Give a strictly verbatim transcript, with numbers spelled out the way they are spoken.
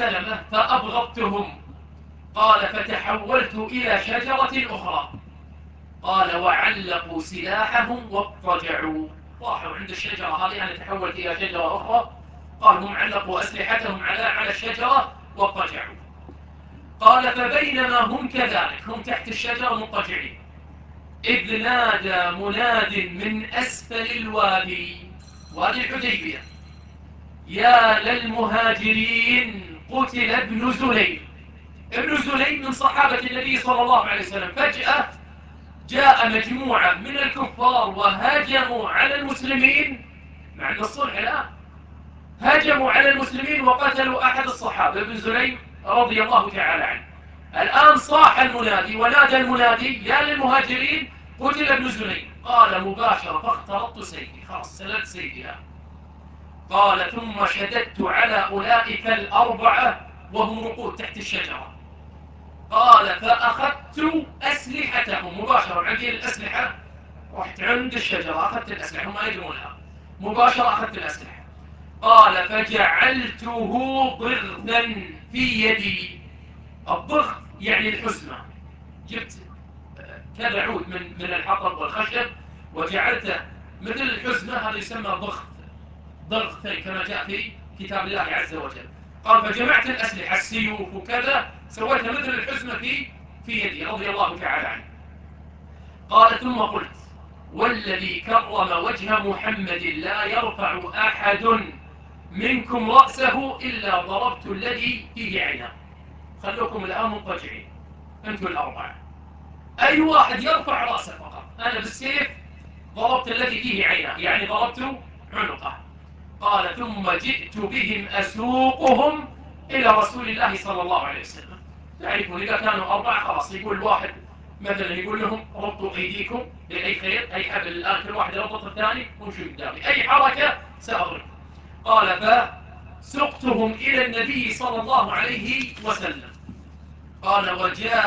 سلمة فأبغضتهم. قال فتحولت إلى شجرة أخرى. قال وعلقوا سلاحهم واضطجعوا. راحوا عند الشجرة هذه، أنا تحولت إلى شجرة أخرى. قال هم علقوا أسلحتهم على على الشجرة واضطجعوا. قال فبينما هم كذلك، هم تحت الشجرة مضطجعين، إذ نادى مناد من أسفل الوادي، وادي الحديبية، يا للمهاجرين قتل ابن زليم. ابن زليم من صحابة النبي صلى الله عليه وسلم. فجأة جاء مجموعة من الكفار وهاجموا على المسلمين، مع أن الصلح الآن، هاجموا على المسلمين وقتلوا أحد الصحابة ابن زليم رضي الله تعالى عنه. الآن صاح المنادي ونادى المنادي يا للمهاجرين قتل ابن زليم. قال مباشرة فاخترطت سيدي، خلاص سللت سيدي الآن. قال ثم شددت على أولئك الأربعة وهم رقود تحت الشجرة. قال فأخذت أسلحتهم مباشرة، عندي الأسلحة، رحت عند الشجرة أخذت الأسلحة، هم ما يدرونها، مباشرة أخذت الأسلحة. قال فجعلته ضغثا في يدي. الضغط يعني الحزمة، جبت كذا عود من من الحطب والخشب وجعلته مثل الحزمة، هذا يسمى ضغط، ضغثين كما جاء في كتاب الله عز وجل. قال فجمعت الأسلحة السيوف وكذا، سويتها مثل الحزمة في في يدي رضي الله تعالى عنه. قال ثم قلت والذي كرم وجه محمد لا يرفع أحد منكم رأسه إلا ضربت الذي فيه عينه. خلوكم الآن مضطجعين أنتم الأربعة، أي واحد يرفع رأسه فقط أنا بالسيف ضربت الذي فيه عينه، يعني ضربت عنقه. قال ثم جئت بهم أسوقهم إلى رسول الله صلى الله عليه وسلم. تعرفون إذا كانوا أربعة خلاص يقول واحد مثلا يقول لهم ربطوا أيديكم لأي خير، أي حبل الآن كل واحد يربط الثاني وامشوا قدامي، أي حركة سأضرب. قال فسقتهم إلى النبي صلى الله عليه وسلم. قال وجاء